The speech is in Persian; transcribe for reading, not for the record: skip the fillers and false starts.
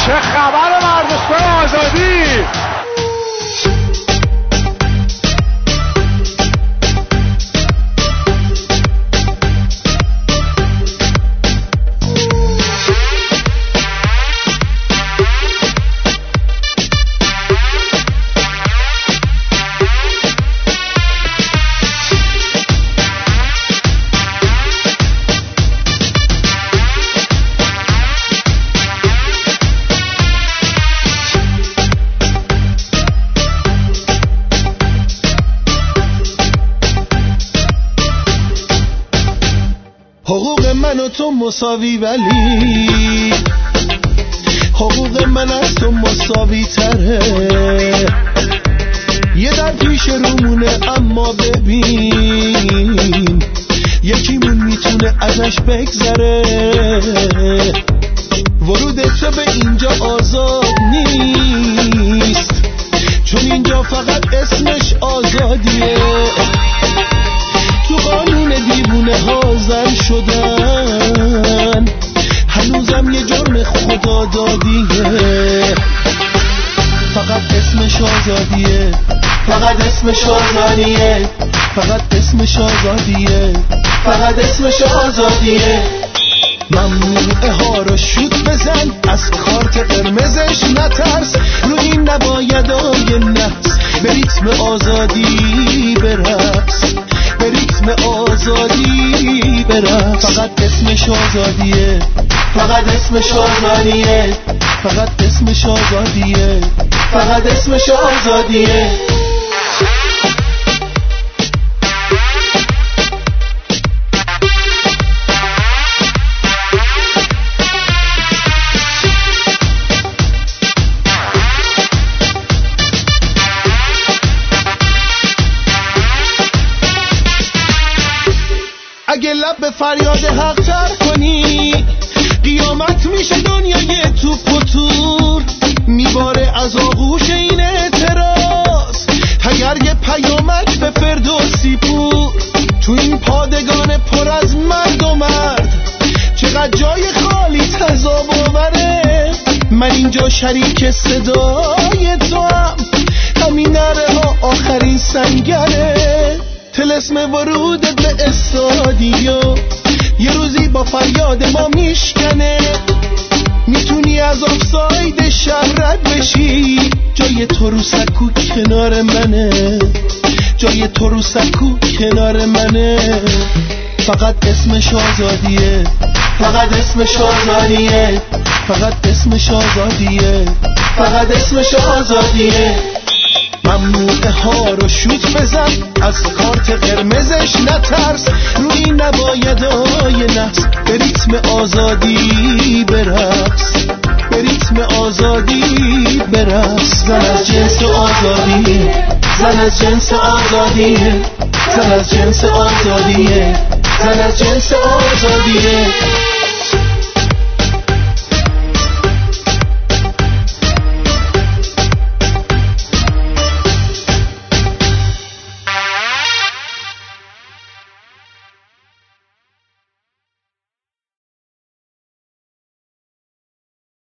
چه خبر ورزشگاه آزادی؟ حقوق من و تو مساوی ولی حقوق من از تو مساوی تره. یه در پیش رومونه اما ببین یکیمون میتونه ازش بگذره. ورود تو به اینجا آزاد نیست چون اینجا فقط اسمش آزادیه. تو قانون دیوونه ها زن شدن هنوزم یه جرم خدا دادیه. فقط اسمش آزادیه، فقط اسمش آزادیه، فقط اسمش آزادیه، فقط اسمش آزادیه. ممنوعه ها رو شوت بزن، از کارت قرمزش نترس، رو این نبایدای نفس به ریتم آزادی برقص، به ریتم آزادی برقص. فقط اسمش آزادیه، فقط اسمش آزادیه، فقط اسمش آزادیه، فقط اسمش آزادیه. اگه لب به فریاد حق تر کنی قیامت میشه دنیای توپ و تور، میباره از آغوش این اعتراض اگر یه پیامک به فردوسی پور. تو این پادگان پر از مرد و مرد چقدر جای خالی تضاب آوره. من اینجا شریک صدای تو هم، همین نره ها آخرین سنگره. طلسم ورودت به استادیو یه روزی با فریاد ما میشکنه. میتونی از آفساید شهر رد بشی، جای تو رو سکو کنار منه، جای تو رو سکو کنار منه. فقط اسمش آزادیه، فقط اسمش آزادیه، فقط اسمش آزادیه، فقط اسمش آزادیه. ممنوعه ها رو شوت بزن، از کارت قرمزش نترس، روی نبایدای نفس به ریتم آزادی برقص، به ریتم آزادی برقص. زن از جنس آزادیه، زن از جنس آزادیه، زن از جنس آزادیه، زن از جنس آزادیه.